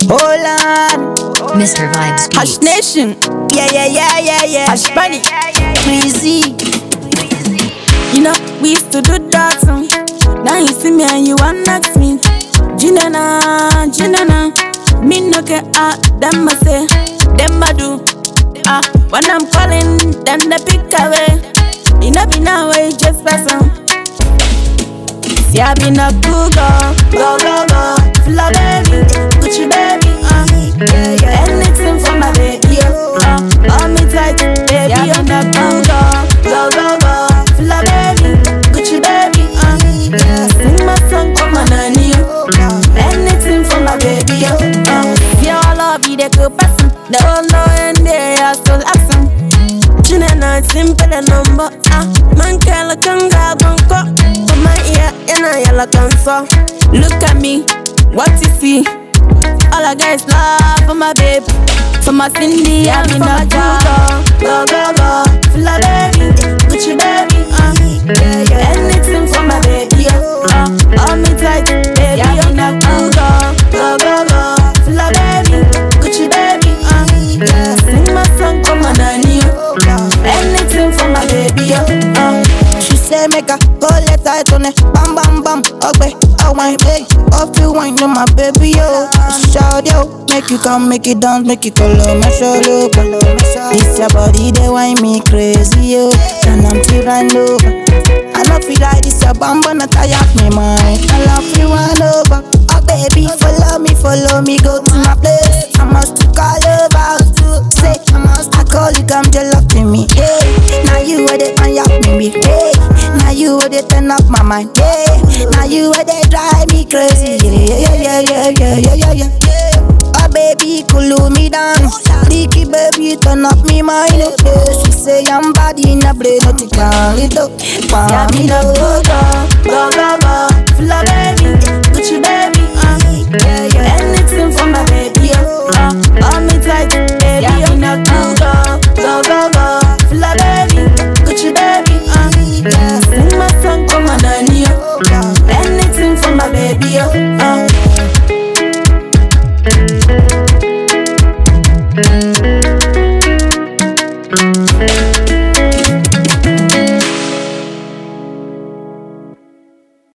Hold on. Mr. Vibes Hash Beats. Nation. Yeah. Hash Bunny. Breezy. You know, we used to do that song. Now you see me and you want next me. Jinana. Me no care, them a say, them a do. When I'm calling, then they pick away. You know, be now, just pass on. See, I been a good go. Fly baby, Gucci baby, anything for my baby, hold me tight, baby, I'm a good go. Fly baby, Gucci baby, sing my song for my nanny, anything for my baby, see all of you, they go person, they all know and they are still absent. Jinana, simple a number, man can't look and grab one cup. My ear and I yell cancer. Look at me, what you see? All I got is love for my babe, for my Cindy and for my go. Fly baby, Gucci baby, anything for my baby, hold me tight, baby, I'm not go. Fly baby, Gucci baby, sing my song for my nanny, anything for my baby, She say make a go let tight on it, bam bam bam, okay, oh my baby, off you wine to my baby yo, shout yo, make you come, make it dance, make it color my shoulder, this your body they wine me crazy yo, and I'm run over, I don't feel like this your bamba not tire me mind, I love you run over, oh baby follow me, go to my place, I must call over, say I call you come to love to me, hey, now you are the man yap me, hey. Now you would turn up my mind, yeah. Now you would drive me crazy, yeah. Oh baby, cool me down. Leaky baby, turn up me mind, yeah. She say I'm body in a brain, not the car, it up. Yeah, me love go. Fly